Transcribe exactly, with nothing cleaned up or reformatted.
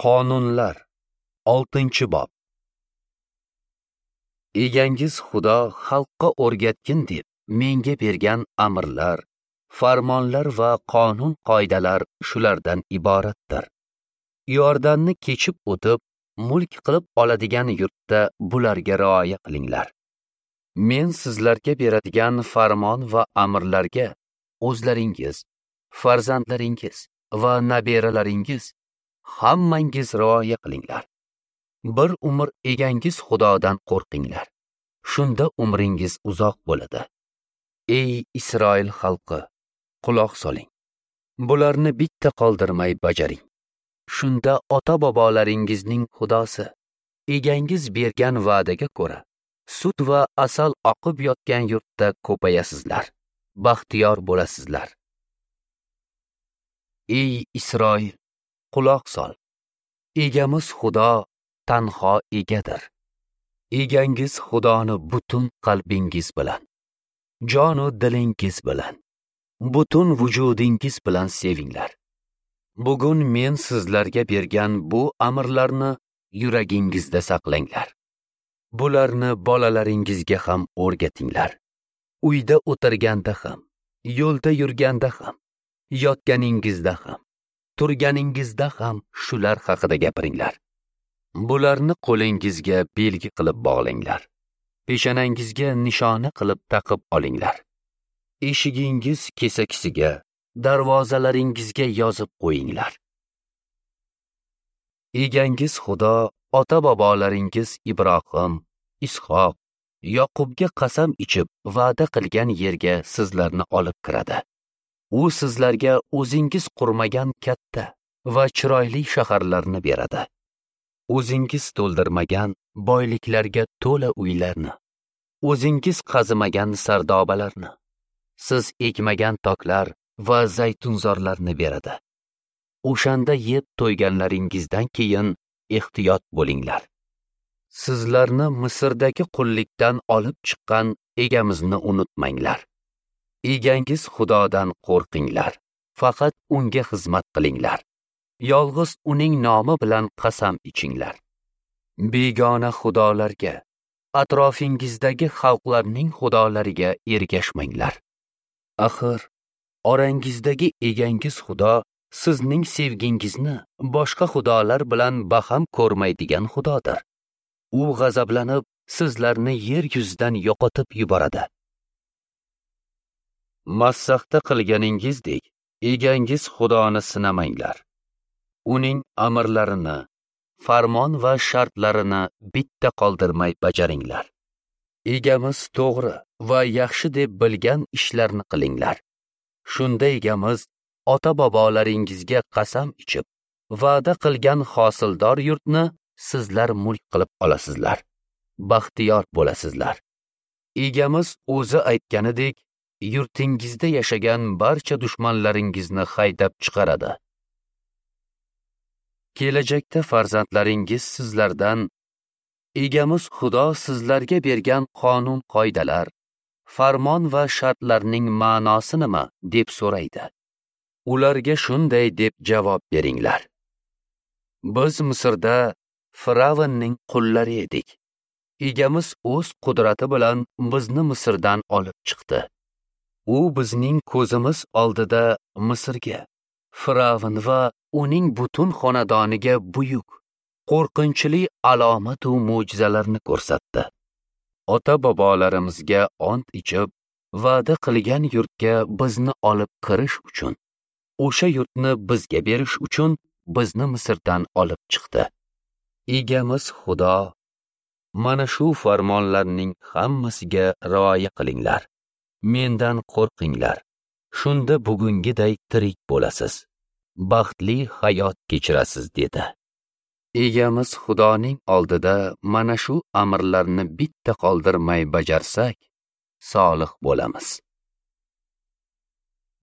Qonunlar oltinchi bob. Egangiz Xudo xalqqa o'rgatgin deb menga bergan amrlar, farmonlar va qonun qoidalar shulardan iboratdir. Yordanni kechib o'tib, mulk qilib oladigan yurtda bularga rioya qilinglar. Men sizlarga beradigan farmon va amrlarga o'zlaringiz, farzandlaringiz va nabiralaringiz hammangiz rioya qilinglar. Bir umr egangiz Xudodan qo'rqinglar. Shunda umringiz uzoq bo'ladi. Ey Isroil xalqi, quloq soling. Bularni bitta qoldirmay bajaring. Shunda ota-bobolaringizning Xudosi egangiz bergan va'daga ko'ra sut va asal oqib yotgan yurtda ko'payasizlar, baxtiyor bo'lasizlar. Ey Isroil, quloq sol. Egamiz Xudo tanho egadir. Egangiz Xudoni butun qalbingiz bilan, jonu dilingiz bilan, butun vujudingiz bilan sevinglar. Bugun men sizlarga bergan bu amrlarni yuragingizda saqlanglar. Bularni bolalaringizga ham o'rgatinglar. Uyda o'tirganda ham, yo'lda yurganda ham, yotganingizda ham, turganingizda ham shular haqida gapiringlar. Bularni qo'lingizga belgi qilib bog'langlar. Peshonangizga nishona qilib taqib olinglar. Eshigingiz kesakisiga, darvozalaringizga yozib qo'yinglar. Egangiz Xudo ota-bobolaringiz Ibrohim, Ishoq, Yoqubga qasam ichib va'da qilgan yerga sizlarni olib kiradi. U sizlarga o'zingiz qurmagan katta va chiroyli shaharlarni beradi. O'zingiz to'ldirmagan boyliklarga to'la uylarni, o'zingiz qazimagan sardobalarni, siz ekmagan toklar va zaytunzorlarni beradi. O'shanda yeb to'yganlaringizdan keyin ehtiyot bo'linglar. Sizlarni Misrdagi qullikdan olib chiqqan egamizni unutmanglar. Egangiz Xudodan qo'rqinglar, faqat unga xizmat qilinglar. Yolg'iz uning nomi bilan qasam ichinglar. Begona xudolarga, atrofingizdagi xalqlarning xudolariga ergashmanglar. Axir orangizdagi egangiz Xudo sizning sevgingizni boshqa xudolar bilan baham ko'rmaydigan Xudodir. U g'azablanib sizlarni yer yuzidan yo'qotib yuboradi. Massahda qilganingizdek egangiz Xudoni sinamanglar. Uning amrlarini, farmon va shartlarini bitta qoldirmay bajaringlar. Egamiz to'g'ri va yaxshi deb bilgan ishlarni qilinglar. Shunda egamiz ota-bobolaringizga qasam ichib, va'da qilgan hosildor yurtni sizlar mulk qilib olasizlar. Baxtiyor bo'lasizlar. Egamiz o'zi aytganidek, yurtingizda yashagan barcha dushmanlaringizni haydab chiqaradi. Kelajakda farzandlaringiz sizlardan egamiz Xudo sizlarga bergan qonun qoidalar, farmon va shartlarning ma'nosi nima deb so'raydi. Ularga shunday deb javob beringlar. Biz Misrda Firavnning qullari edik. Egamiz o'z qudrati bilan bizni Misrdan olib chiqdi. U bizning ko'zimiz oldida Misrga, Firavn va uning butun xonadoniga buyuk, qo'rqinchli alomat va mo'jizalarni ko'rsatdi. Ota-bobolarimizga ont ichib, va'da qilgan yurtga bizni olib kirish uchun, o'sha yurtni bizga berish uchun bizni Misrdan olib chiqdi. Egamiz Xudo, mana shu farmonlarning hammasiga rioya qilinglar. Mendan qo'rqinglar. Shunda bugungiday tirik bo'lasiz. Baxtli hayot kechirasiz dedi. Egamiz Xudoning oldida mana shu amrlarni bitta qoldirmay bajarsak, solih bo'lamiz.